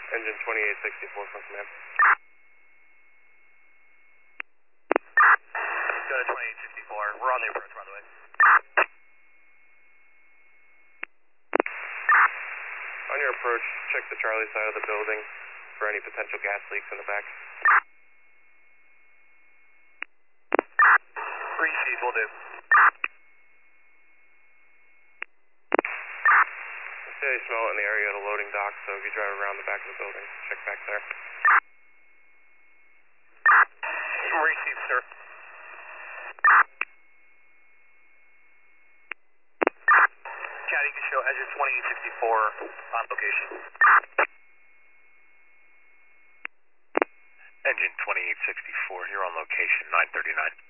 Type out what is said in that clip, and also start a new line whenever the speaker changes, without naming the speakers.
Engine 2864 from command.
Go to 2864. We're on the approach, by the way.
On your approach, check the Charlie side of the building for any potential gas leaks in the back.
Receive, will do.
I say they smell it in the area of the loading dock, so if you drive around the back of the building, check back there.
Receive, sir. Cat, you can show engine 2864 on location.
Engine 2864, you're on location, 939.